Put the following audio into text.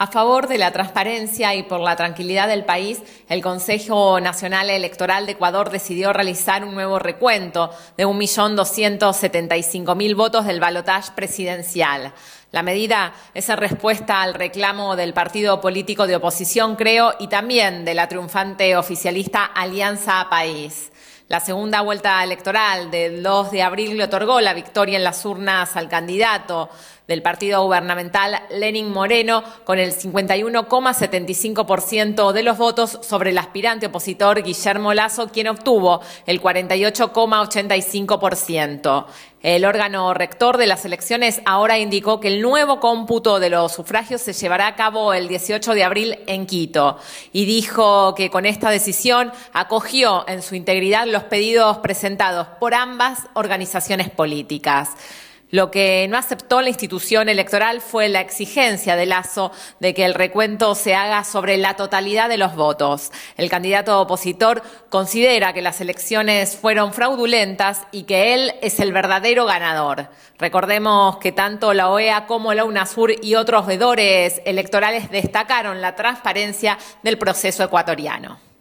A favor de la transparencia y por la tranquilidad del país, el Consejo Nacional Electoral de Ecuador decidió realizar un nuevo recuento de 1.275.000 votos del balotaje presidencial. La medida es en respuesta al reclamo del partido político de oposición, Creo, y también de la triunfante oficialista Alianza País. La segunda vuelta electoral del 2 de abril le otorgó la victoria en las urnas al candidato del partido gubernamental Lenín Moreno con el 51,75% de los votos sobre el aspirante opositor Guillermo Lasso, quien obtuvo el 48,85%. El órgano rector de las elecciones ahora indicó que el nuevo cómputo de los sufragios se llevará a cabo el 18 de abril en Quito y dijo que con esta decisión acogió en su integridad los pedidos presentados por ambas organizaciones políticas. Lo que no aceptó la institución electoral fue la exigencia de Lasso de que el recuento se haga sobre la totalidad de los votos. El candidato opositor considera que las elecciones fueron fraudulentas y que él es el verdadero ganador. Recordemos que tanto la OEA como la UNASUR y otros veedores electorales destacaron la transparencia del proceso ecuatoriano.